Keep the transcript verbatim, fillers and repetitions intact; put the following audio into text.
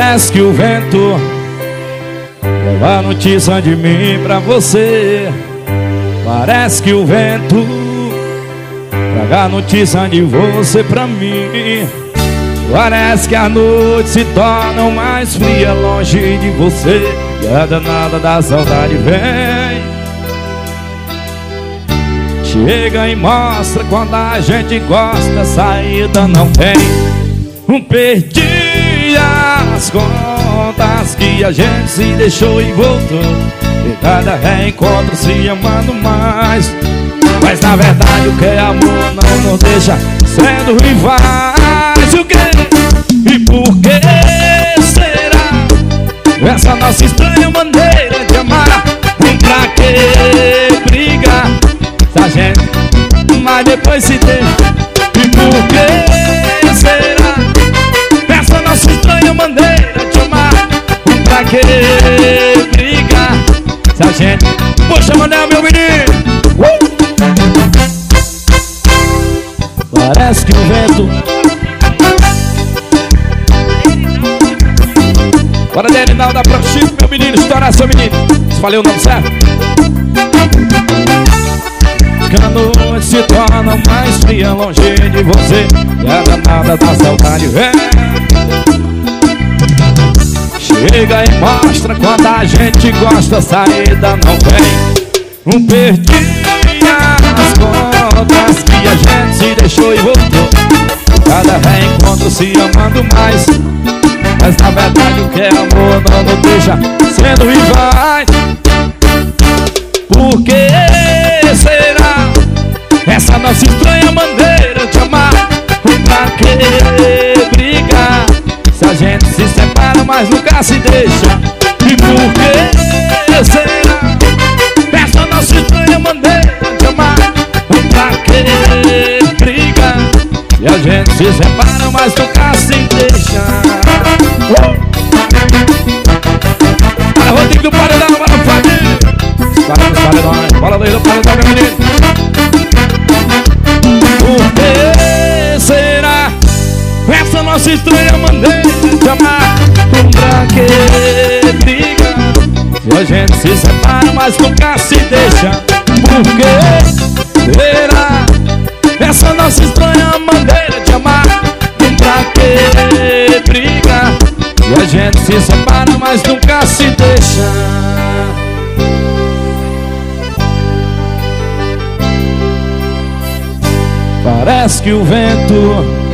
Parece que o vento leva a notícia de mim pra você. Parece que o vento traga a notícia de você pra mim. Parece que a noite se torna mais fria longe de você, e a danada da saudade vem, chega e mostra quando a gente gosta, saída não tem. Um perdi as contas que a gente se deixou e voltou, e cada reencontro se amando mais. Mas na verdade o que é amor não nos deixa sendo rivais. O que? E por que será essa nossa estranha maneira de amar? Pra que brigar se a gente mas depois se deixa? E por que será essa nossa estranha maneira de amar? Pra que brigar se a gente... Poxa, Manel, meu menino! Uh! Parece que o vento... Bora, Derinal, dá pra Chico, meu menino, estourar seu menino. Falei o nome certo? Que a noite se torna mais fria longe de você, e a danada da saudade vem, chega e mostra quando a gente gosta, saída não vem. Um perdi as contas que a gente se deixou e voltou, cada reencontro se amando mais. Mas na verdade o que é amor não nos deixa sendo rivais. Por que será essa nossa estranha maneira de amar? Pra que brigar se a gente se separa mas nunca se deixa? E por que será essa nossa estranha maneira de amar? Pra que brigar se a gente se separa mas nunca se deixa? Para Rodrigo do Paredão, para o Fabinho. Para os paredões, bola daí do paredão, meu menino. Por que será essa nossa estranha maneira de amar? Pra que briga se a gente se separa mas nunca se deixa? Por que será essa nossa estranha maneira de amar? Pra que briga se a gente se separa mas nunca se deixa? Parece que o vento